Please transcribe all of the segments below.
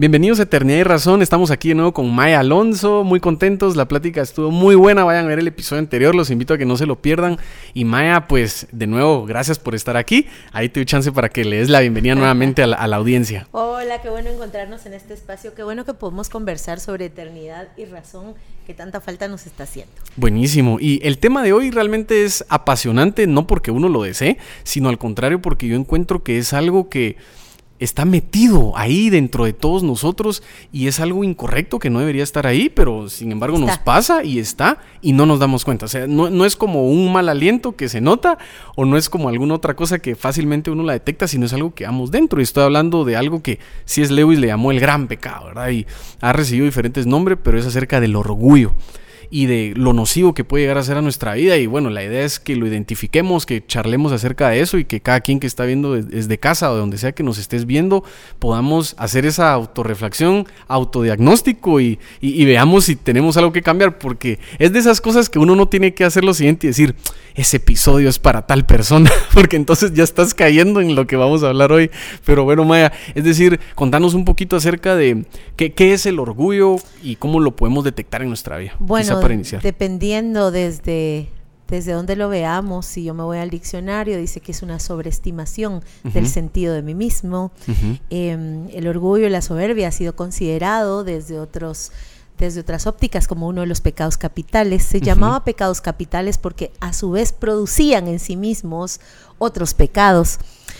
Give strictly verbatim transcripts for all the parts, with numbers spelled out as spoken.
Bienvenidos a Eternidad y Razón, estamos aquí de nuevo con Maya Alonso, muy contentos, la plática estuvo muy buena, vayan a ver el episodio anterior, los invito a que no se lo pierdan. Y Maya, pues de nuevo, gracias por estar aquí, ahí te doy chance para que le des la bienvenida nuevamente a la, a la audiencia. Hola, qué bueno encontrarnos en este espacio, qué bueno que podemos conversar sobre eternidad y razón que tanta falta nos está haciendo. Buenísimo, y el tema de hoy realmente es apasionante, no porque uno lo desee, sino al contrario porque yo encuentro que es algo que está metido ahí dentro de todos nosotros y es algo incorrecto que no debería estar ahí, pero sin embargo está. Nos pasa y está y no nos damos cuenta. O sea, no, no es como un mal aliento que se nota o no es como alguna otra cosa que fácilmente uno la detecta, sino es algo que vamos dentro. Y estoy hablando de algo que C S Lewis le llamó el gran pecado, ¿verdad? Y ha recibido diferentes nombres, pero es acerca del orgullo y de lo nocivo que puede llegar a ser a nuestra vida. Y bueno, la idea es que lo identifiquemos, que charlemos acerca de eso y que cada quien que está viendo desde casa o de donde sea que nos estés viendo, podamos hacer esa autorreflexión, autodiagnóstico y, y, y veamos si tenemos algo que cambiar, porque es de esas cosas que uno no tiene que hacer lo siguiente y decir, ese episodio es para tal persona, porque entonces ya estás cayendo en lo que vamos a hablar hoy. Pero bueno, Maya, es decir, contanos un poquito acerca de qué, qué es el orgullo y cómo lo podemos detectar en nuestra vida. Bueno, para iniciar. Dependiendo desde, desde dónde lo veamos, si yo me voy al diccionario, dice que es una sobreestimación uh-huh. del sentido de mí mismo. Uh-huh. Eh, el orgullo y la soberbia ha sido considerado desde otros desde otras ópticas como uno de los pecados capitales. Se uh-huh. llamaba pecados capitales porque a su vez producían en sí mismos otros pecados.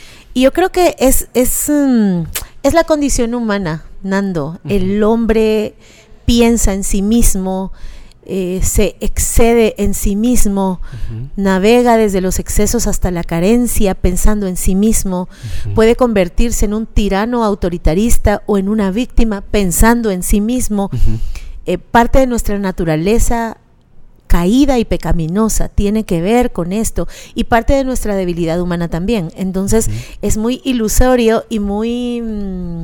Y yo creo que es, es, um, es la condición humana, Nando. Uh-huh. El hombre piensa en sí mismo, eh, se excede en sí mismo, uh-huh. navega desde los excesos hasta la carencia pensando en sí mismo, uh-huh. puede convertirse en un tirano autoritarista o en una víctima pensando en sí mismo. Uh-huh. Eh, parte de nuestra naturaleza caída y pecaminosa tiene que ver con esto y parte de nuestra debilidad humana también. Entonces uh-huh. es muy ilusorio y muy mm,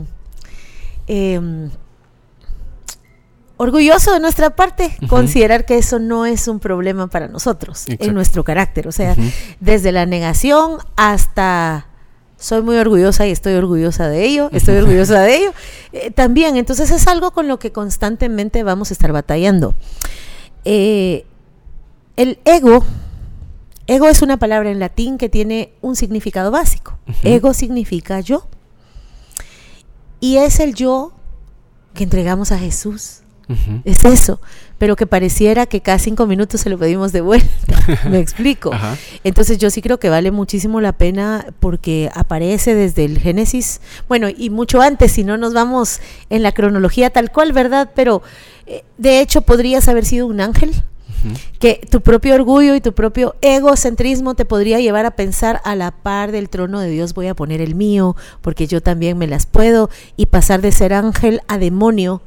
eh, orgulloso de nuestra parte uh-huh. considerar que eso no es un problema para nosotros. Exacto. En nuestro carácter, o sea, uh-huh. desde la negación hasta soy muy orgullosa y estoy orgullosa de ello, estoy uh-huh. orgullosa de ello eh, también. Entonces es algo con lo que constantemente vamos a estar batallando. Eh, el ego ego es una palabra en latín que tiene un significado básico. Uh-huh. Ego significa yo y es el yo que entregamos a Jesús. Uh-huh. Es eso, pero que pareciera que cada cinco minutos se lo pedimos de vuelta. Me explico. Uh-huh. Entonces yo sí creo que vale muchísimo la pena porque aparece desde el Génesis, bueno, y mucho antes, si no nos vamos en la cronología tal cual, ¿verdad? Pero eh, de hecho podrías haber sido un ángel. Uh-huh. Que tu propio orgullo y tu propio egocentrismo te podría llevar a pensar a la par del trono de Dios voy a poner el mío porque yo también me las puedo, y pasar de ser ángel a demonio.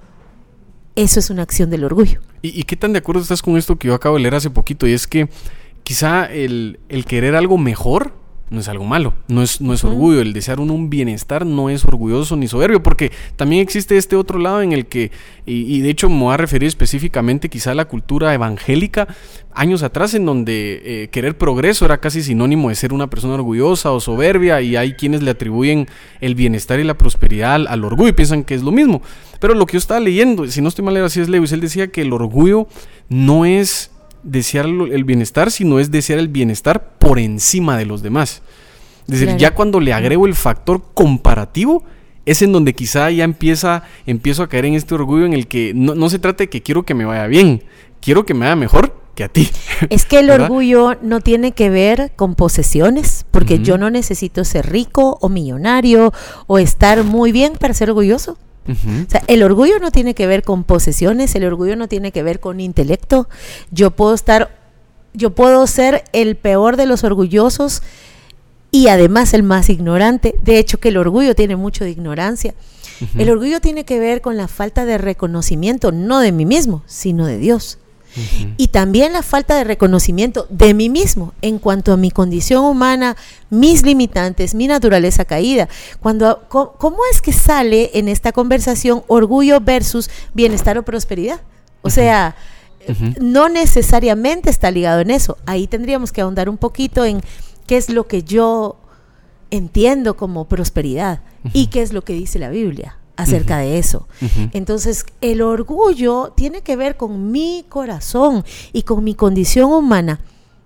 Eso es una acción del orgullo. ¿Y, y qué tan de acuerdo estás con esto que yo acabo de leer hace poquito? Y es que quizá el, el querer algo mejor no es algo malo, no es, no es uh-huh. orgullo. El desear uno un bienestar no es orgulloso ni soberbio, porque también existe este otro lado en el que, y, y de hecho me voy a referir específicamente quizá a la cultura evangélica, años atrás, en donde eh, querer progreso era casi sinónimo de ser una persona orgullosa o soberbia, y hay quienes le atribuyen el bienestar y la prosperidad al, al orgullo y piensan que es lo mismo. Pero lo que yo estaba leyendo, si no estoy mal, era C S Lewis, él decía que el orgullo no es desear el bienestar, sino es desear el bienestar por encima de los demás. Es decir, claro. ya cuando le agrego el factor comparativo, es en donde quizá ya empieza, empiezo a caer en este orgullo en el que no, no se trata de que quiero que me vaya bien, quiero que me vaya mejor que a ti. Es que el ¿verdad? Orgullo no tiene que ver con posesiones, porque uh-huh. yo no necesito ser rico o millonario o estar muy bien para ser orgulloso. Uh-huh. O sea, el orgullo no tiene que ver con posesiones, el orgullo no tiene que ver con intelecto. Yo puedo estar, yo puedo ser el peor de los orgullosos y además el más ignorante. De hecho, que el orgullo tiene mucho de ignorancia. Uh-huh. El orgullo tiene que ver con la falta de reconocimiento, no de mí mismo, sino de Dios. Uh-huh. Y también la falta de reconocimiento de mí mismo en cuanto a mi condición humana, mis limitantes, mi naturaleza caída. Cuando, ¿cómo es que sale en esta conversación orgullo versus bienestar o prosperidad? O uh-huh. sea, uh-huh. no necesariamente está ligado en eso. Ahí tendríamos que ahondar un poquito en qué es lo que yo entiendo como prosperidad uh-huh. y qué es lo que dice la Biblia acerca uh-huh. de eso. Uh-huh. Entonces, el orgullo tiene que ver con mi corazón y con mi condición humana.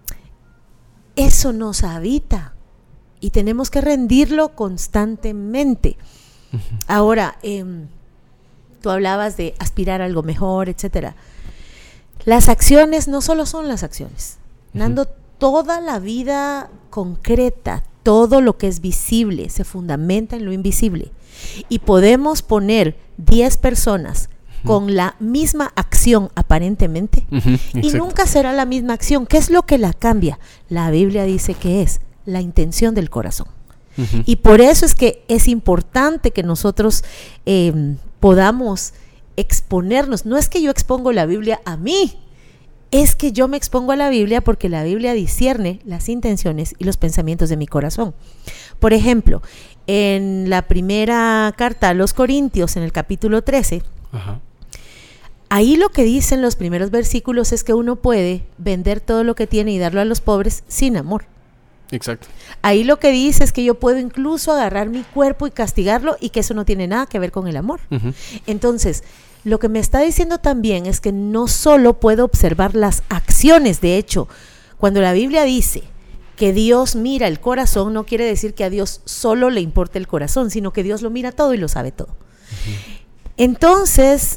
Eso nos habita y tenemos que rendirlo constantemente. Uh-huh. Ahora, eh, tú hablabas de aspirar a algo mejor, etcétera. Las acciones no solo son las acciones. Uh-huh. Nando, toda la vida concreta, todo lo que es visible, se fundamenta en lo invisible. Y podemos poner diez personas uh-huh. con la misma acción aparentemente uh-huh. y nunca será la misma acción. ¿Qué es lo que la cambia? La Biblia dice que es la intención del corazón. Uh-huh. Y por eso es que es importante que nosotros eh, podamos exponernos. No es que yo expongo la Biblia a mí, es que yo me expongo a la Biblia porque la Biblia discierne las intenciones y los pensamientos de mi corazón. Por ejemplo, en la primera carta a los Corintios, en el capítulo trece, Ajá. ahí lo que dicen los primeros versículos es que uno puede vender todo lo que tiene y darlo a los pobres sin amor. Exacto. Ahí lo que dice es que yo puedo incluso agarrar mi cuerpo y castigarlo y que eso no tiene nada que ver con el amor. Uh-huh. Entonces, lo que me está diciendo también es que no solo puedo observar las acciones. De hecho, cuando la Biblia dice que Dios mira el corazón, no quiere decir que a Dios solo le importa el corazón, sino que Dios lo mira todo y lo sabe todo. Uh-huh. Entonces,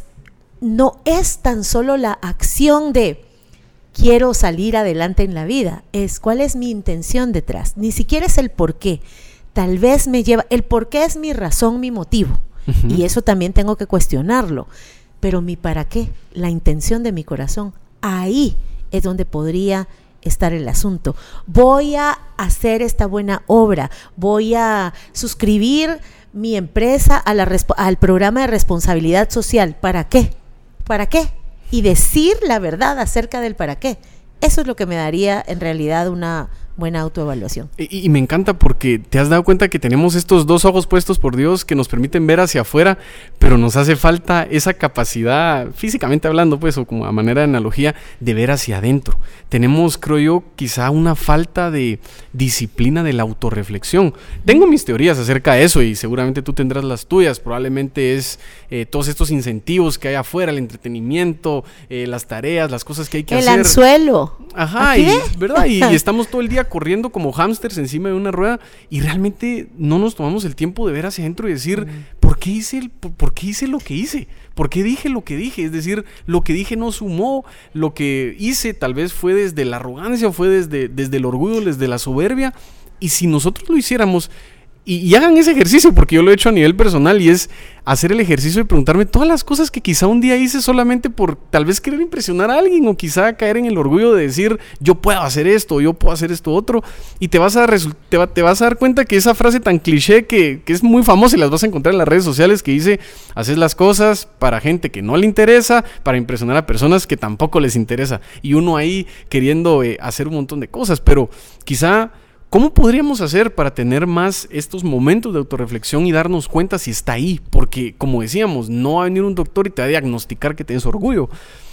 no es tan solo la acción de quiero salir adelante en la vida, es cuál es mi intención detrás. Ni siquiera es el por qué. Tal vez me lleva, el por qué es mi razón, mi motivo. Uh-huh. Y eso también tengo que cuestionarlo. Pero mi para qué, la intención de mi corazón, ahí es donde podría estar el asunto. Voy a hacer esta buena obra, voy a suscribir mi empresa a la resp- al programa de responsabilidad social. ¿Para qué? ¿Para qué? Y decir la verdad acerca del para qué. Eso es lo que me daría en realidad una buena autoevaluación. Y, y me encanta porque te has dado cuenta que tenemos estos dos ojos puestos por Dios que nos permiten ver hacia afuera, pero nos hace falta esa capacidad, físicamente hablando, pues, o como a manera de analogía, de ver hacia adentro. Tenemos, creo yo, quizá una falta de disciplina de la autorreflexión. Tengo mis teorías acerca de eso y seguramente tú tendrás las tuyas. Probablemente es eh, todos estos incentivos que hay afuera, el entretenimiento, eh, las tareas, las cosas que hay que el hacer. El anzuelo. Ajá, y, ¿verdad? Y, y estamos todo el día corriendo como hámsters encima de una rueda y realmente no nos tomamos el tiempo de ver hacia adentro y decir, mm. ¿por qué hice el, por, por qué hice lo que hice? ¿Por qué dije lo que dije? Es decir, lo que dije no sumó, lo que hice tal vez fue desde la arrogancia o fue desde, desde el orgullo, desde la soberbia. Y si nosotros lo hiciéramos, y, y hagan ese ejercicio, porque yo lo he hecho a nivel personal, y es hacer el ejercicio de preguntarme todas las cosas que quizá un día hice solamente por tal vez querer impresionar a alguien, o quizá caer en el orgullo de decir, yo puedo hacer esto, yo puedo hacer esto otro, y te vas a, resu- te va, te vas a dar cuenta que esa frase tan cliché que, que es muy famosa y las vas a encontrar en las redes sociales, que dice, haces las cosas para gente que no le interesa, para impresionar a personas que tampoco les interesa, y uno ahí queriendo eh, hacer un montón de cosas, pero quizá ¿cómo podríamos hacer para tener más estos momentos de autorreflexión y darnos cuenta si está ahí? Porque, como decíamos, no va a venir un doctor y te va a diagnosticar que tienes orgullo,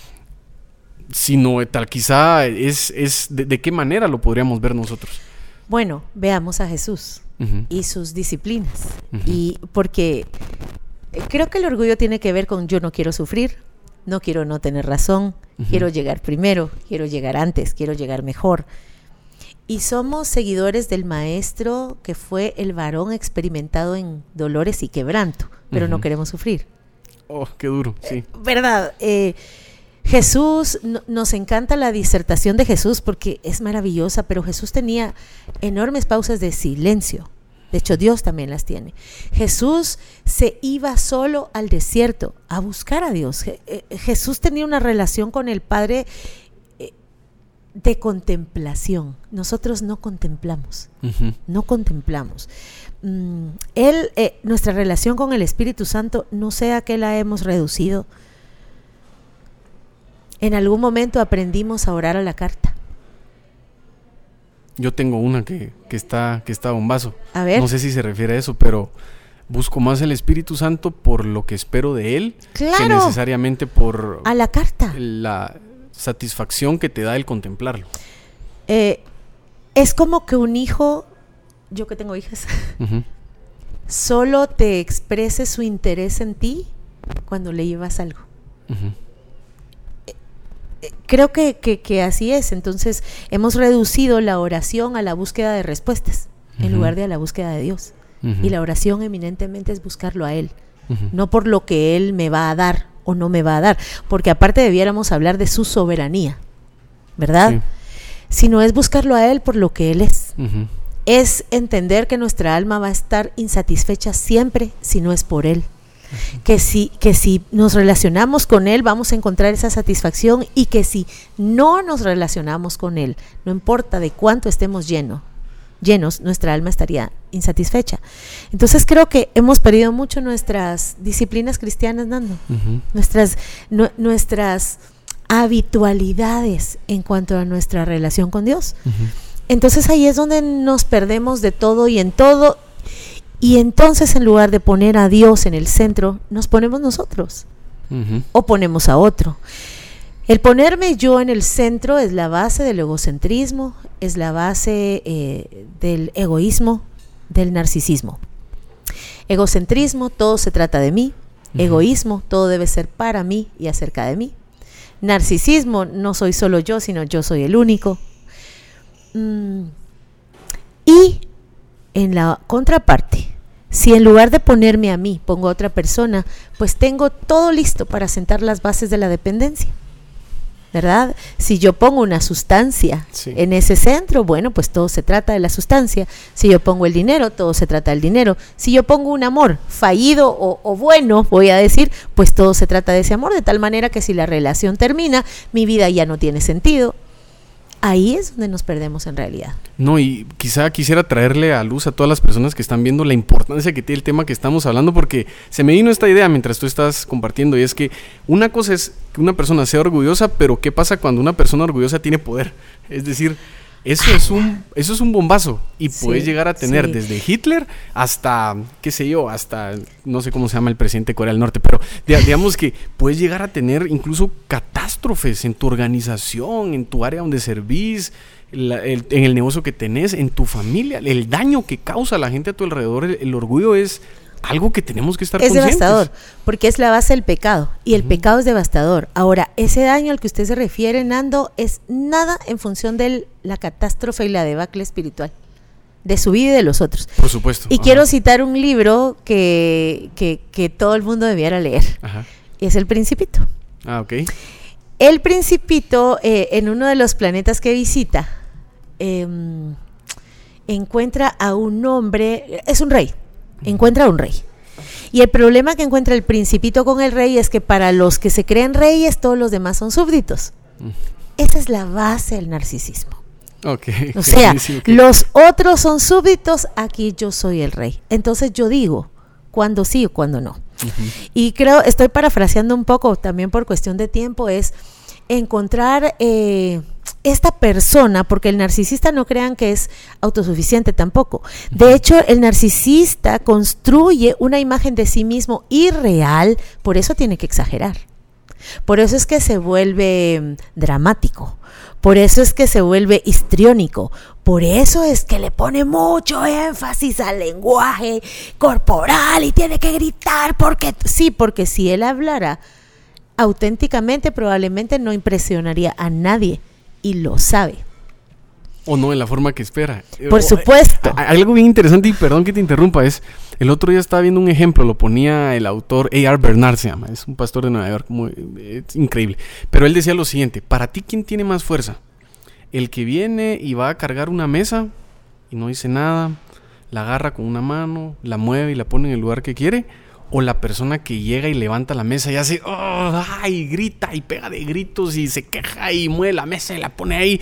sino tal quizá es, es de, de qué manera lo podríamos ver nosotros. Bueno, veamos a Jesús uh-huh. y sus disciplinas. Uh-huh. Y porque creo que el orgullo tiene que ver con yo no quiero sufrir, no quiero no tener razón, uh-huh. quiero llegar primero, quiero llegar antes, quiero llegar mejor. Y somos seguidores del maestro que fue el varón experimentado en dolores y quebranto, pero uh-huh. no queremos sufrir. Oh, qué duro, sí. Eh, ¿Verdad? Eh, Jesús, no, nos encanta la disertación de Jesús porque es maravillosa, pero Jesús tenía enormes pausas de silencio. De hecho, Dios también las tiene. Jesús se iba solo al desierto a buscar a Dios. Je- eh, Jesús tenía una relación con el Padre de contemplación. Nosotros no contemplamos, uh-huh. no contemplamos. Mm, él, eh, nuestra relación con el Espíritu Santo, no sea que la hemos reducido. En algún momento aprendimos a orar a la carta. Yo tengo una que, que está que está a bombazo. A ver. No sé si se refiere a eso, pero busco más el Espíritu Santo por lo que espero de él, claro, que necesariamente por a la carta. La satisfacción que te da el contemplarlo. Eh, es como que un hijo, yo que tengo hijas, uh-huh. solo te exprese su interés en ti cuando le llevas algo. Uh-huh. Creo que, que, que así es. Entonces hemos reducido la oración a la búsqueda de respuestas, uh-huh, en lugar de a la búsqueda de Dios. Uh-huh. Y la oración eminentemente es buscarlo a Él, uh-huh, no por lo que Él me va a dar o no me va a dar, porque aparte debiéramos hablar de su soberanía, ¿verdad? Sí. Sino es buscarlo a Él por lo que Él es. Uh-huh. Es entender que nuestra alma va a estar insatisfecha siempre si no es por Él. Que si, que si nos relacionamos con Él vamos a encontrar esa satisfacción, y que si no nos relacionamos con Él, no importa de cuánto estemos llenos, llenos, nuestra alma estaría insatisfecha. Entonces creo que hemos perdido mucho nuestras disciplinas cristianas, Nando, uh-huh, nuestras, no, nuestras habitualidades en cuanto a nuestra relación con Dios. Uh-huh. Entonces ahí es donde nos perdemos de todo y en todo. Y entonces en lugar de poner a Dios en el centro, nos ponemos nosotros, uh-huh, o ponemos a otro. El ponerme yo en el centro es la base del egocentrismo, es la base eh, del egoísmo, del narcisismo. Egocentrismo, todo se trata de mí. Uh-huh. Egoísmo, todo debe ser para mí y acerca de mí. Narcisismo, no soy solo yo, sino yo soy el único. Mm. Y en la contraparte, si en lugar de ponerme a mí, pongo a otra persona, pues tengo todo listo para sentar las bases de la dependencia, ¿verdad? Si yo pongo una sustancia, sí, en ese centro, bueno, pues todo se trata de la sustancia. Si yo pongo el dinero, todo se trata del dinero. Si yo pongo un amor fallido o, o bueno, voy a decir, pues todo se trata de ese amor, de tal manera que si la relación termina, mi vida ya no tiene sentido. Ahí es donde nos perdemos en realidad. No, y quizá quisiera traerle a luz a todas las personas que están viendo la importancia que tiene el tema que estamos hablando, porque se me vino esta idea mientras tú estás compartiendo, y es que una cosa es que una persona sea orgullosa, pero ¿qué pasa cuando una persona orgullosa tiene poder? Es decir, eso es un, eso es un bombazo, y sí, puedes llegar a tener, sí, desde Hitler hasta, qué sé yo, hasta, no sé cómo se llama el presidente de Corea del Norte, pero digamos que puedes llegar a tener incluso catástrofes en tu organización, en tu área donde servís, la, el, en el negocio que tenés, en tu familia. El daño que causa a la gente a tu alrededor, el, el orgullo es algo que tenemos que estar es conscientes. Es devastador, porque es la base del pecado, y el uh-huh, pecado es devastador. Ahora, ese daño al que usted se refiere, Nando, es nada en función de la catástrofe y la debacle espiritual de su vida y de los otros. Por supuesto. Y uh-huh, quiero citar un libro que, que, que todo el mundo debiera leer, uh-huh, y es El Principito. Ah, ok. El Principito, eh, en uno de los planetas que visita, eh, encuentra a un hombre, es un rey, encuentra a un rey. Y el problema que encuentra el Principito con el rey es que para los que se creen reyes, todos los demás son súbditos. Uh-huh. Esa es la base del narcisismo. Okay, o sea, sí, sí, okay, los otros son súbditos, aquí yo soy el rey. Entonces yo digo cuándo sí o cuándo no. Uh-huh. Y creo, estoy parafraseando un poco también por cuestión de tiempo, es encontrar eh, esta persona, porque el narcisista no crean que es autosuficiente tampoco. De hecho, el narcisista construye una imagen de sí mismo irreal, por eso tiene que exagerar. Por eso es que se vuelve dramático, por eso es que se vuelve histriónico, por eso es que le pone mucho énfasis al lenguaje corporal y tiene que gritar, porque sí, porque si él hablara auténticamente probablemente no impresionaría a nadie, y lo sabe. O no en la forma que espera. Por supuesto. Algo bien interesante, y perdón que te interrumpa, es el otro día estaba viendo un ejemplo, lo ponía el autor A R Bernard, se llama, es un pastor de Nueva York, muy, es increíble. Pero él decía lo siguiente: para ti, ¿quién tiene más fuerza? El que viene y va a cargar una mesa y no dice nada, la agarra con una mano, la mueve y la pone en el lugar que quiere, o la persona que llega y levanta la mesa y hace oh, ay, grita y pega de gritos y se queja y mueve la mesa y la pone ahí.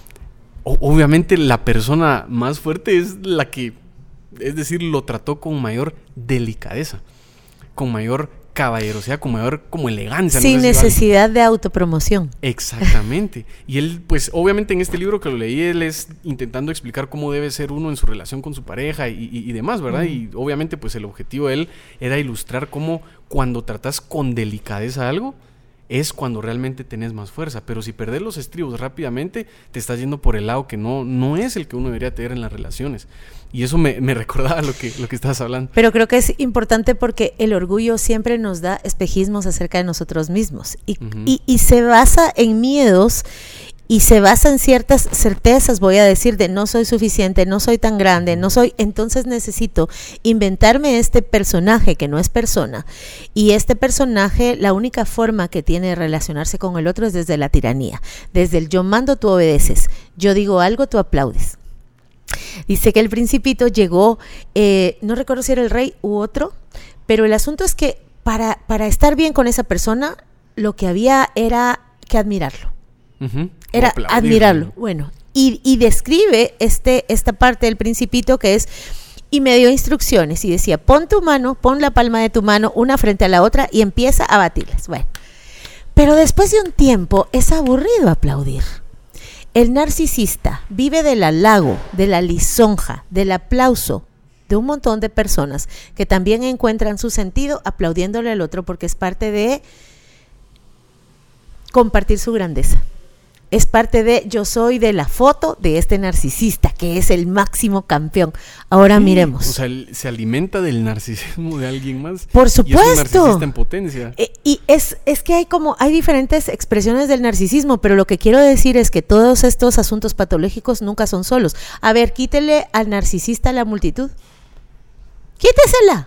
O, obviamente la persona más fuerte es la que, es decir, lo trató con mayor delicadeza, con mayor caballerosidad, con mayor como elegancia. Sin no sé necesidad si de autopromoción. Exactamente. Y él, pues, obviamente en este libro que lo leí, él es intentando explicar cómo debe ser uno en su relación con su pareja y, y, y demás, ¿verdad? Mm. Y obviamente, pues, el objetivo de él era ilustrar cómo cuando tratas con delicadeza algo, es cuando realmente tenés más fuerza. Pero si perdés los estribos rápidamente, te estás yendo por el lado que no, no es el que uno debería tener en las relaciones. Y eso me, me recordaba lo que, lo que estabas hablando. Pero creo que es importante porque el orgullo siempre nos da espejismos acerca de nosotros mismos. Y, uh-huh. y, y se basa en miedos y se basa en ciertas certezas, voy a decir, de no soy suficiente, no soy tan grande, no soy, entonces necesito inventarme este personaje que no es persona. Y este personaje, la única forma que tiene de relacionarse con el otro es desde la tiranía. Desde el yo mando, tú obedeces. Yo digo algo, tú aplaudes. Dice que el Principito llegó, eh, no recuerdo si era el rey u otro, pero el asunto es que para, para estar bien con esa persona, lo que había era que admirarlo. Uh-huh. Era admirarlo. Bueno, y, y describe este, esta parte del Principito que es, y me dio instrucciones y decía, pon tu mano, pon la palma de tu mano una frente a la otra y empieza a batirlas. Bueno, pero después de un tiempo es aburrido aplaudir. El narcisista vive del halago, de la lisonja, del aplauso de un montón de personas que también encuentran su sentido aplaudiéndole al otro porque es parte de compartir su grandeza. Es parte de, yo soy de la foto de este narcisista, que es el máximo campeón. Ahora sí, miremos. O sea, se alimenta del narcisismo de alguien más. Por supuesto. Y es un narcisista en potencia. Eh, y es, es que hay como, hay diferentes expresiones del narcisismo, pero lo que quiero decir es que todos estos asuntos patológicos nunca son solos. A ver, quítele al narcisista a la multitud. Quítesela.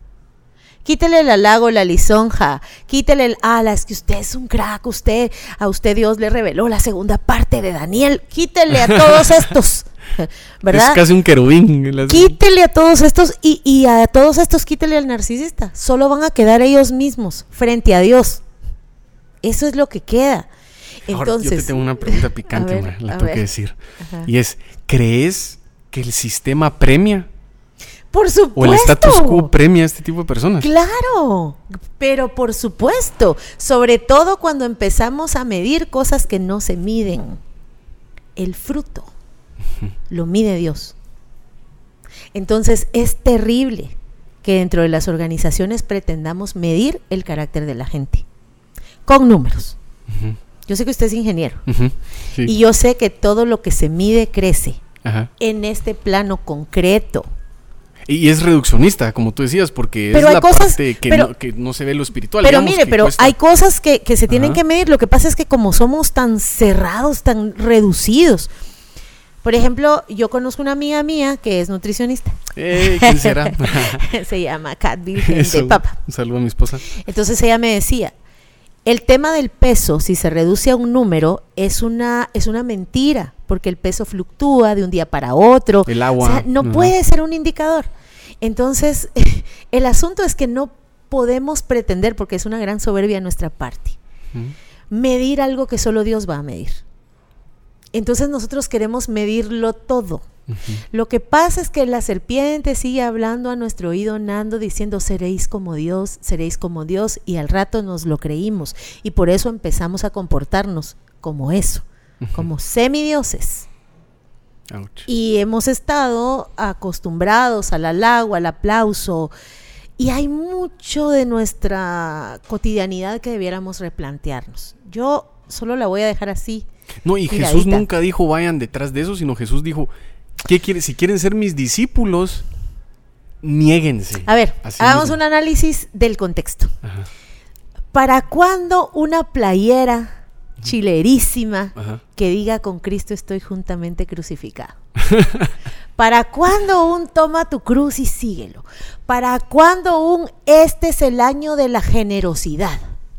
Quítele el halago, la lisonja, quítele el, ala, es que usted es un crack, usted, a usted Dios le reveló la segunda parte de Daniel, quítele a todos estos, ¿verdad? Es casi un querubín. Quítele a todos estos y, y a todos estos quítele al narcisista, solo van a quedar ellos mismos frente a Dios, eso es lo que queda. Entonces, ahora, yo te tengo una pregunta picante, ver, ma, la tengo ver. que decir, Ajá. y es, ¿crees que el sistema premia? Por supuesto. O el status quo premia a este tipo de personas. Claro, pero por supuesto, sobre todo cuando empezamos a medir cosas que no se miden. El fruto uh-huh. lo mide Dios. Entonces es terrible que dentro de las organizaciones pretendamos medir el carácter de la gente con números. Uh-huh. Yo sé que usted es ingeniero uh-huh. sí. y yo sé que todo lo que se mide crece uh-huh. en este plano concreto. Y es reduccionista, como tú decías, porque pero es la cosas, parte que, pero, no, que no se ve lo espiritual. Pero mire, pero cuesta. Hay cosas que, que se tienen Ajá. que medir. Lo que pasa es que como somos tan cerrados, tan reducidos. Por ejemplo, yo conozco una amiga mía que es nutricionista. Eh, ¿Quién será? Se llama Kat Virgen de Papa. Un saludo a mi esposa. Entonces ella me decía, el tema del peso, si se reduce a un número, es una, es una mentira, porque el peso fluctúa de un día para otro. El agua. O sea, no uh-huh. puede ser un indicador. Entonces, el asunto es que no podemos pretender, porque es una gran soberbia de nuestra parte, uh-huh. medir algo que solo Dios va a medir. Entonces nosotros queremos medirlo todo. Uh-huh. Lo que pasa es que la serpiente sigue hablando a nuestro oído, Nando, diciendo seréis como Dios, seréis como Dios, y al rato nos lo creímos, y por eso empezamos a comportarnos como eso, uh-huh. como semidioses. Ouch. Y hemos estado acostumbrados al halago, al aplauso, y hay mucho de nuestra cotidianidad que debiéramos replantearnos. Yo solo la voy a dejar así. No, y miradita. Jesús nunca dijo vayan detrás de eso, sino Jesús dijo, ¿qué quiere? Si quieren ser mis discípulos, niéguense. A ver, hagamos mismo. Un análisis del contexto. Ajá. ¿Para cuándo una playera chilerísima Ajá. que diga con Cristo estoy juntamente crucificado? ¿Para cuándo un toma tu cruz y síguelo? ¿Para cuándo un este es el año de la generosidad?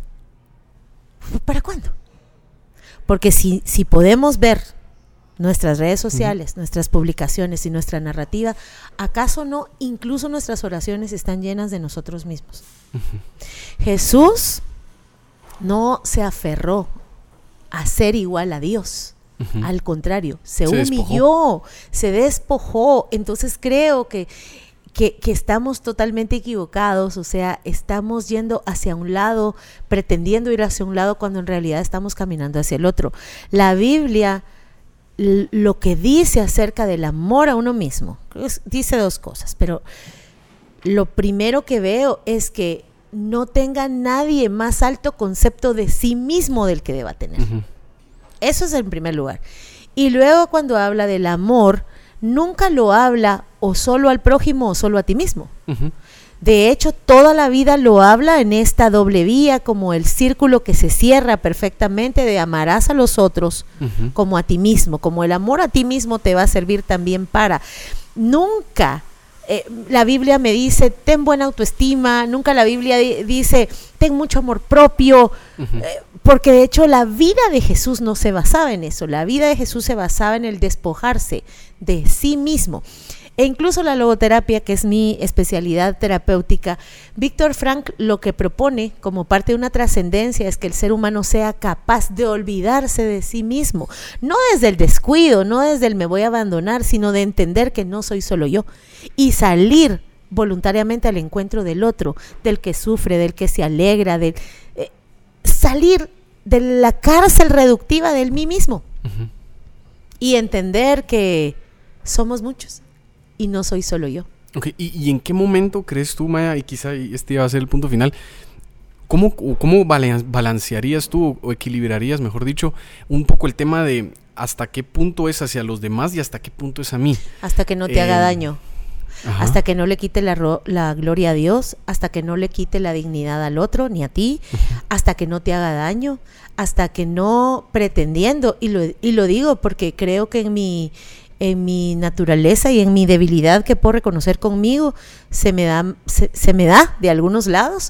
¿Para cuándo? Porque si, si podemos ver nuestras redes sociales, uh-huh. nuestras publicaciones y nuestra narrativa, ¿acaso no incluso nuestras oraciones están llenas de nosotros mismos? Uh-huh. Jesús no se aferró a ser igual a Dios. Uh-huh. Al contrario, se, se humilló, despojó. se despojó. Entonces creo que, que, que estamos totalmente equivocados, o sea, estamos yendo hacia un lado, pretendiendo ir hacia un lado cuando en realidad estamos caminando hacia el otro. La Biblia, l- lo que dice acerca del amor a uno mismo, es, dice dos cosas, pero lo primero que veo es que no tenga nadie más alto concepto de sí mismo del que deba tener. Uh-huh. Eso es en primer lugar. Y luego cuando habla del amor, nunca lo habla o solo al prójimo o solo a ti mismo. Uh-huh. De hecho, toda la vida lo habla en esta doble vía, como el círculo que se cierra perfectamente de amarás a los otros uh-huh. como a ti mismo, como el amor a ti mismo te va a servir también para. Nunca eh, la Biblia me dice, ten buena autoestima, nunca la Biblia di- dice, ten mucho amor propio, uh-huh. eh, porque de hecho la vida de Jesús no se basaba en eso, la vida de Jesús se basaba en el despojarse de sí mismo. E incluso la logoterapia, que es mi especialidad terapéutica, Víctor Frank lo que propone como parte de una trascendencia es que el ser humano sea capaz de olvidarse de sí mismo, no desde el descuido, no desde el me voy a abandonar, sino de entender que no soy solo yo y salir voluntariamente al encuentro del otro, del que sufre, del que se alegra, de eh, salir de la cárcel reductiva del mí mismo uh-huh. y entender que somos muchos. Y no soy solo yo. Okay. ¿Y, ¿Y en qué momento crees tú, Maya, y quizá este va a ser el punto final, cómo, cómo balancearías tú o equilibrarías, mejor dicho, un poco el tema de hasta qué punto es hacia los demás y hasta qué punto es a mí? Hasta que no te eh, haga daño. Ajá. Hasta que no le quite la, ro- la gloria a Dios, hasta que no le quite la dignidad al otro, ni a ti, uh-huh. hasta que no te haga daño, hasta que no pretendiendo, y lo, y lo digo porque creo que en mi... en mi naturaleza y en mi debilidad que puedo reconocer conmigo, se me da, se, se me da de algunos lados.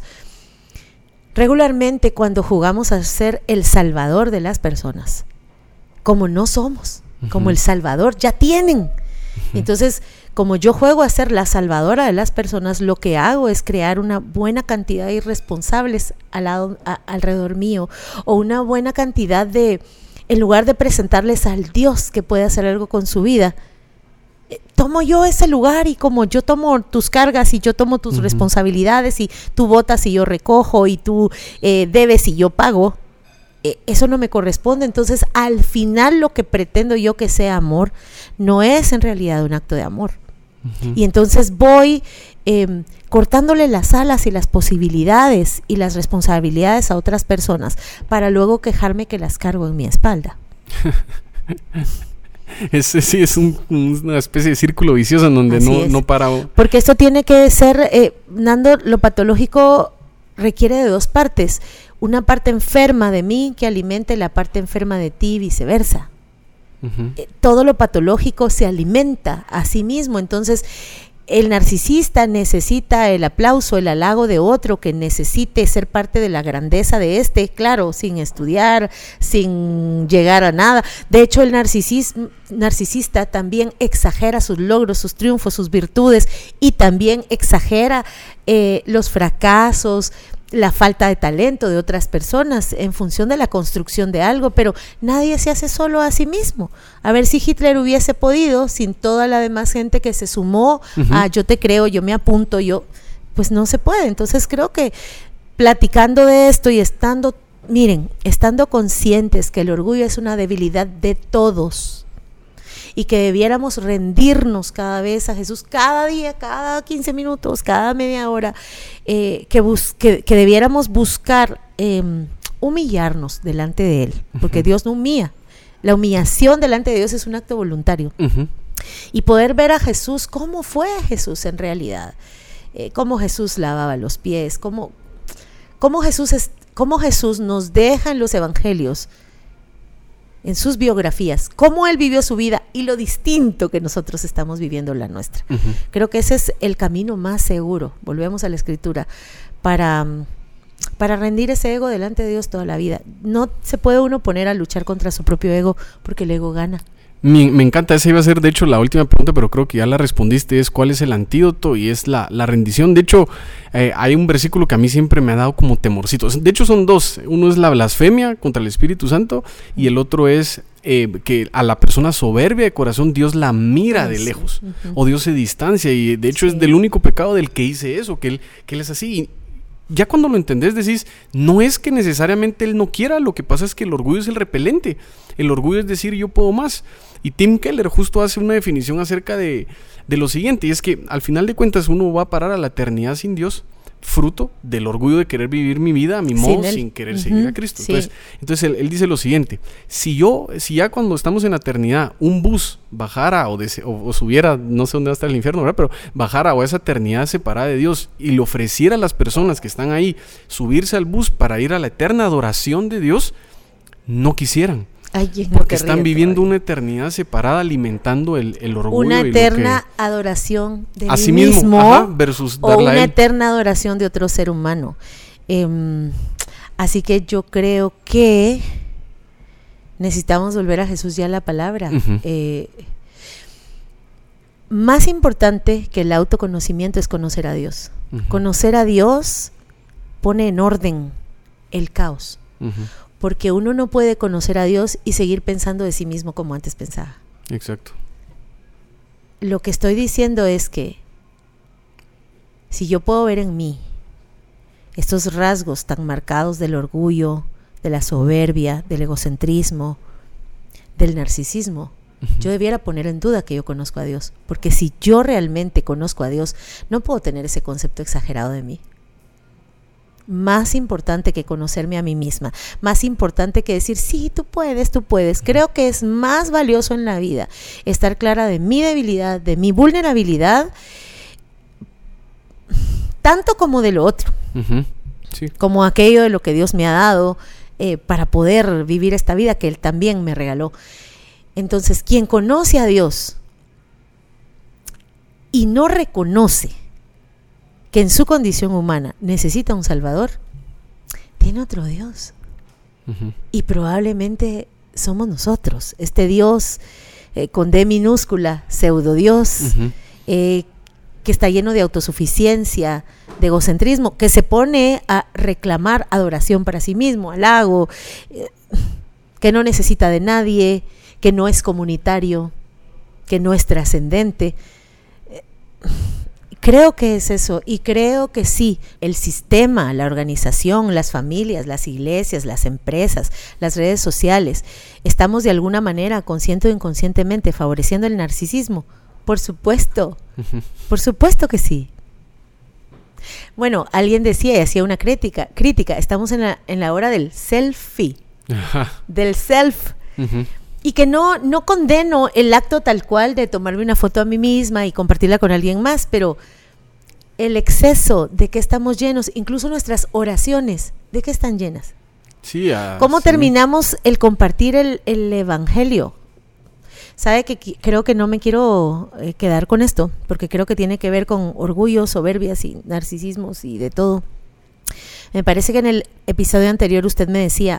Regularmente cuando jugamos a ser el salvador de las personas, como no somos, uh-huh. como el salvador, ya tienen. Uh-huh. Entonces, como yo juego a ser la salvadora de las personas, lo que hago es crear una buena cantidad de irresponsables al lado, a, alrededor mío, o una buena cantidad de... en lugar de presentarles al Dios que puede hacer algo con su vida, eh, tomo yo ese lugar y como yo tomo tus cargas y yo tomo tus uh-huh. responsabilidades y tú votas y yo recojo y tú eh, debes y yo pago, eh, eso no me corresponde. Entonces al final lo que pretendo yo que sea amor no es en realidad un acto de amor. Uh-huh. Y entonces voy eh, cortándole las alas y las posibilidades y las responsabilidades a otras personas para luego quejarme que las cargo en mi espalda. Ese sí es un, una especie de círculo vicioso en donde no, no para. Porque esto tiene que ser, eh, Nando, lo patológico requiere de dos partes. Una parte enferma de mí que alimente la parte enferma de ti y viceversa. Uh-huh. Eh, todo lo patológico se alimenta a sí mismo. Entonces el narcisista necesita el aplauso, el halago de otro, que necesite ser parte de la grandeza de este, claro, sin estudiar, sin llegar a nada. De hecho, el narcisis, narcisista también exagera sus logros, sus triunfos, sus virtudes, y también exagera eh, los fracasos, la falta de talento de otras personas en función de la construcción de algo, pero nadie se hace solo a sí mismo. A ver si Hitler hubiese podido sin toda la demás gente que se sumó uh-huh. a yo te creo, yo me apunto, yo, pues no se puede. Entonces creo que platicando de esto y estando, miren, estando conscientes que el orgullo es una debilidad de todos y que debiéramos rendirnos cada vez a Jesús, cada día, cada quince minutos, cada media hora, eh, que, bus- que, que debiéramos buscar eh, humillarnos delante de Él, porque uh-huh. Dios no humilla. La humillación delante de Dios es un acto voluntario. Uh-huh. Y poder ver a Jesús, cómo fue Jesús en realidad, eh, cómo Jesús lavaba los pies, cómo, cómo, Jesús es, cómo Jesús nos deja en los evangelios, en sus biografías, cómo él vivió su vida y lo distinto que nosotros estamos viviendo la nuestra. Uh-huh. Creo que ese es el camino más seguro, volvemos a la escritura, para, para rendir ese ego delante de Dios toda la vida. No se puede uno poner a luchar contra su propio ego, porque el ego gana. Me, me encanta, esa iba a ser de hecho la última pregunta, pero creo que ya la respondiste, es cuál es el antídoto y es la, la rendición. De hecho, eh, hay un versículo que a mí siempre me ha dado como temorcito. De hecho son dos, uno es la blasfemia contra el Espíritu Santo y el otro es eh, que a la persona soberbia de corazón Dios la mira Ay, de lejos sí. uh-huh. o Dios se distancia, y de hecho sí. es del único pecado del que hice eso, que él, que él es así. Y ya cuando lo entendés decís, no es que necesariamente él no quiera, lo que pasa es que el orgullo es el repelente. El orgullo es decir yo puedo más. Y Tim Keller justo hace una definición acerca de, de lo siguiente, y es que al final de cuentas uno va a parar a la eternidad sin Dios, fruto del orgullo de querer vivir mi vida a mi modo sin, sin querer uh-huh. seguir a Cristo. Sí. Entonces, entonces él, él dice lo siguiente: si yo, si ya cuando estamos en la eternidad un bus bajara o, de, o, o subiera, no sé dónde va a estar el infierno, ¿verdad? Pero bajara o esa eternidad separada de Dios y le ofreciera a las personas que están ahí subirse al bus para ir a la eterna adoración de Dios, no quisieran. Ay, porque están viviendo una eternidad separada, alimentando el, el orgullo. Una y eterna lo que, adoración de a mí sí mismo, mismo ajá, versus o darla una a él. Eterna adoración de otro ser humano. Eh, así que yo creo que necesitamos volver a Jesús y a la palabra. Uh-huh. Eh, más importante que el autoconocimiento es conocer a Dios. Uh-huh. Conocer a Dios pone en orden el caos. Uh-huh. Porque uno no puede conocer a Dios y seguir pensando de sí mismo como antes pensaba. Exacto. Lo que estoy diciendo es que si yo puedo ver en mí estos rasgos tan marcados del orgullo, de la soberbia, del egocentrismo, del narcisismo, uh-huh. yo debiera poner en duda que yo conozco a Dios. Porque si yo realmente conozco a Dios, no puedo tener ese concepto exagerado de mí. Más importante que conocerme a mí misma, más importante que decir, sí, tú puedes, tú puedes. Creo que es más valioso en la vida estar clara de mi debilidad, de mi vulnerabilidad, tanto como de lo otro, uh-huh. sí. como aquello de lo que Dios me ha dado eh, para poder vivir esta vida que Él también me regaló. Entonces, quien conoce a Dios y no reconoce que en su condición humana necesita un Salvador, tiene otro Dios. Uh-huh. Y probablemente somos nosotros, este Dios eh, con D minúscula, pseudo Dios, uh-huh. eh, que está lleno de autosuficiencia, de egocentrismo, que se pone a reclamar adoración para sí mismo, halago, eh, que no necesita de nadie, que no es comunitario, que no es trascendente. Eh, Creo que es eso, y creo que sí, el sistema, la organización, las familias, las iglesias, las empresas, las redes sociales, estamos de alguna manera, consciente o inconscientemente, favoreciendo el narcisismo. Por supuesto, uh-huh. por supuesto que sí. Bueno, alguien decía y hacía una crítica, crítica, estamos en la, en la hora del selfie, uh-huh. del self. Uh-huh. Y que no, no condeno el acto tal cual de tomarme una foto a mí misma y compartirla con alguien más, pero el exceso de que estamos llenos, incluso nuestras oraciones, ¿de qué están llenas? Sí, uh, ¿Cómo sí. terminamos el compartir el, el evangelio? ¿Sabe que qu- creo que no me quiero eh, quedar con esto? Porque creo que tiene que ver con orgullo, soberbias y narcisismos y de todo. Me parece que en el episodio anterior usted me decía,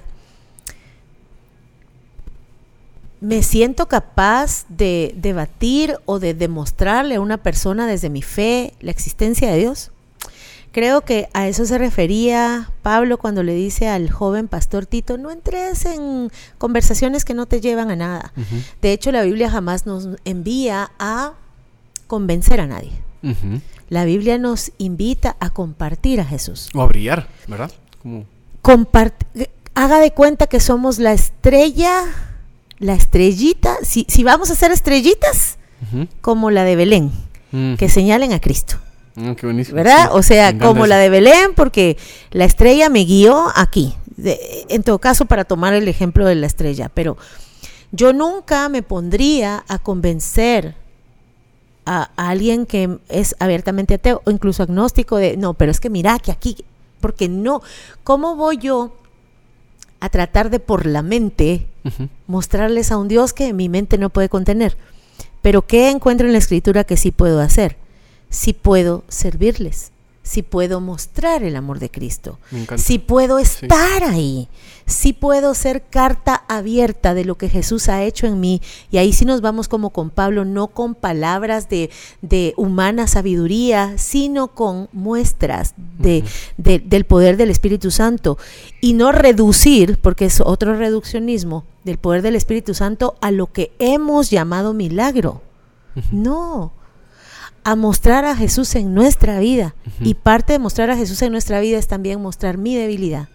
¿me siento capaz de debatir o de demostrarle a una persona desde mi fe la existencia de Dios? Creo que a eso se refería Pablo cuando le dice al joven pastor Tito, no entres en conversaciones que no te llevan a nada. Uh-huh. De hecho, la Biblia jamás nos envía a convencer a nadie. Uh-huh. La Biblia nos invita a compartir a Jesús. O a brillar, ¿verdad? Como... Compart- haga de cuenta que somos la estrella... La estrellita, si, si vamos a hacer estrellitas, uh-huh. como la de Belén, uh-huh. que señalen a Cristo. Uh, qué buenísimo. ¿Verdad? Sí, o sea, como eso. La de Belén, porque la estrella me guió aquí. De, en todo caso, para tomar el ejemplo de la estrella. Pero yo nunca me pondría a convencer a, a alguien que es abiertamente ateo o incluso agnóstico de, no, pero es que mira que aquí, porque no. ¿Cómo voy yo a tratar de por la mente uh-huh. mostrarles a un Dios que mi mente no puede contener? Pero ¿qué encuentro en la Escritura que sí puedo hacer? Sí puedo servirles, sí puedo mostrar el amor de Cristo, sí puedo estar sí. ahí, sí puedo ser carta abierta de lo que Jesús ha hecho en mí. Y ahí sí nos vamos como con Pablo, no con palabras de, de humana sabiduría, sino con muestras de, uh-huh. de, del poder del Espíritu Santo. Y no reducir, porque es otro reduccionismo, del poder del Espíritu Santo a lo que hemos llamado milagro. Uh-huh. No, a mostrar a Jesús en nuestra vida. Uh-huh. Y parte de mostrar a Jesús en nuestra vida es también mostrar mi debilidad.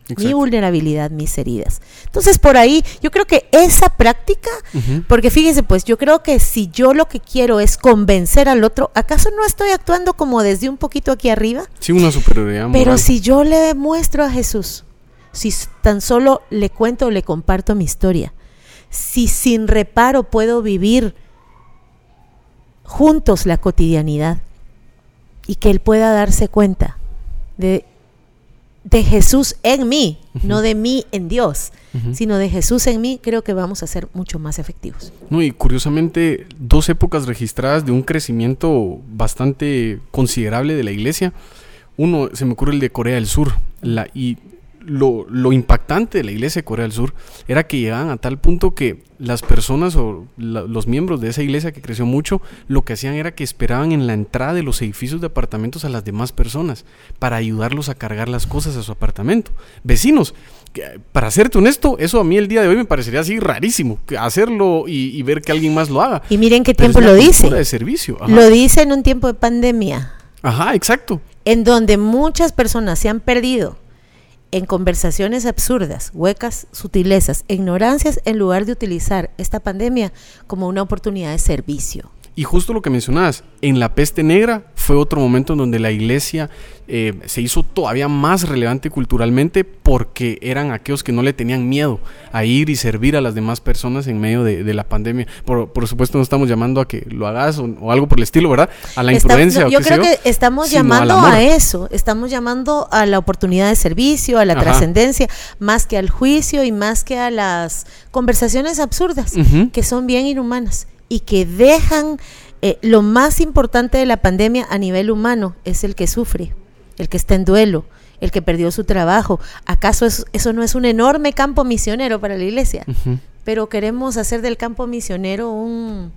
Exacto. Mi vulnerabilidad, mis heridas. Entonces, por ahí, yo creo que esa práctica, uh-huh. porque fíjese, pues, yo creo que si yo lo que quiero es convencer al otro, ¿acaso no estoy actuando como desde un poquito aquí arriba? Sí, una superioridad moral. Pero si yo le muestro a Jesús, si tan solo le cuento o le comparto mi historia, si sin reparo puedo vivir juntos la cotidianidad y que Él pueda darse cuenta de de Jesús en mí, uh-huh. no de mí en Dios, uh-huh. sino de Jesús en mí, creo que vamos a ser mucho más efectivos. No, y curiosamente, dos épocas registradas de un crecimiento bastante considerable de la iglesia. Uno, se me ocurre el de Corea del Sur, la, y lo, lo impactante de la iglesia de Corea del Sur era que llegaban a tal punto que las personas o la, los miembros de esa iglesia que creció mucho, lo que hacían era que esperaban en la entrada de los edificios de apartamentos a las demás personas para ayudarlos a cargar las cosas a su apartamento. Vecinos, que, para serte honesto, eso a mí el día de hoy me parecería así rarísimo, hacerlo y, y ver que alguien más lo haga. Y miren qué tiempo lo dice. De servicio. Ajá. Lo dice en un tiempo de pandemia. Ajá, exacto. En donde muchas personas se han perdido en conversaciones absurdas, huecas, sutilezas, ignorancias, en lugar de utilizar esta pandemia como una oportunidad de servicio. Y justo lo que mencionabas, en la peste negra fue otro momento en donde la iglesia eh, se hizo todavía más relevante culturalmente porque eran aquellos que no le tenían miedo a ir y servir a las demás personas en medio de, de la pandemia. Por, por supuesto no estamos llamando a que lo hagas o, o algo por el estilo, ¿verdad? A la imprudencia. Está, no, yo o creo que que estamos llamando a eso, estamos llamando a la oportunidad de servicio, a la trascendencia, más que al juicio y más que a las conversaciones absurdas, uh-huh. que son bien inhumanas. Y que dejan eh, lo más importante de la pandemia a nivel humano es el que sufre, el que está en duelo, el que perdió su trabajo. ¿Acaso eso, eso no es un enorme campo misionero para la iglesia? Uh-huh. Pero queremos hacer del campo misionero un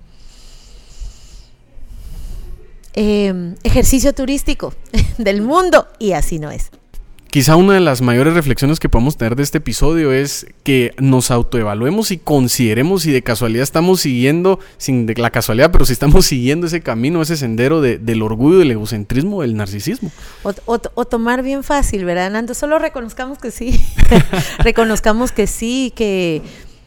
eh, ejercicio turístico del mundo, y así no es. Quizá una de las mayores reflexiones que podemos tener de este episodio es que nos autoevaluemos y consideremos si de casualidad estamos siguiendo, sin de la casualidad, pero si estamos siguiendo ese camino, ese sendero de, del orgullo, del egocentrismo, del narcisismo. O, o, o tomar bien fácil, ¿verdad, Nando? Solo reconozcamos que sí, reconozcamos que sí, que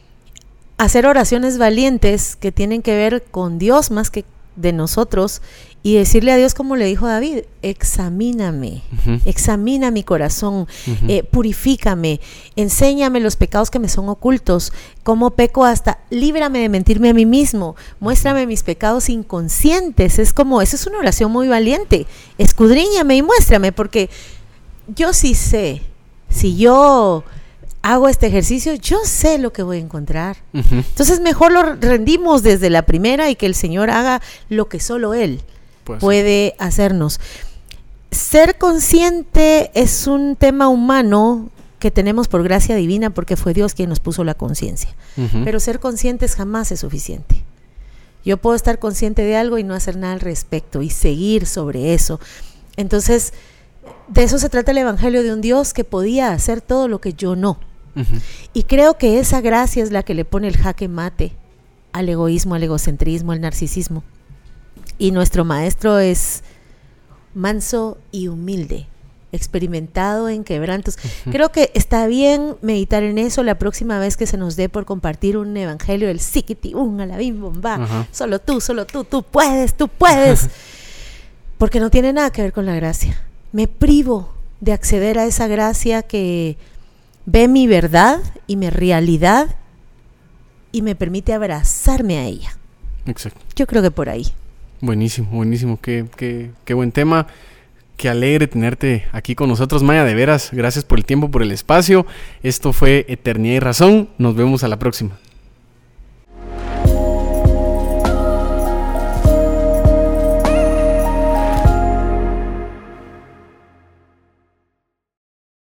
hacer oraciones valientes que tienen que ver con Dios más que de nosotros, y decirle a Dios como le dijo David: examíname, uh-huh. examina mi corazón, uh-huh. eh, purifícame, enséñame los pecados que me son ocultos, cómo peco hasta, líbrame de mentirme a mí mismo, muéstrame mis pecados inconscientes. Es como, esa es una oración muy valiente, escudriñame y muéstrame, porque yo sí sé, si yo hago este ejercicio, yo sé lo que voy a encontrar. Uh-huh. Entonces mejor lo rendimos desde la primera y que el Señor haga lo que solo Él pues puede sí. hacernos. Ser consciente es un tema humano que tenemos por gracia divina, porque fue Dios quien nos puso la conciencia. Uh-huh. Pero ser conscientes jamás es suficiente. Yo puedo estar consciente de algo y no hacer nada al respecto y seguir sobre eso. Entonces, de eso se trata el evangelio, de un Dios que podía hacer todo lo que yo no. Uh-huh. Y creo que esa gracia es la que le pone el jaque mate al egoísmo, al egocentrismo, al narcisismo. Y nuestro maestro es manso y humilde, experimentado en quebrantos. Uh-huh. Creo que está bien meditar en eso la próxima vez que se nos dé por compartir un evangelio del siquiti, un alabim bomba, uh-huh. solo tú, solo tú, tú puedes, tú puedes. Porque no tiene nada que ver con la gracia. Me privo de acceder a esa gracia que ve mi verdad y mi realidad y me permite abrazarme a ella. Exacto. Yo creo que por ahí. Buenísimo, buenísimo. Qué, qué, qué buen tema. Qué alegre tenerte aquí con nosotros, Maya. De veras, gracias por el tiempo, por el espacio. Esto fue Eternidad y Razón. Nos vemos a la próxima.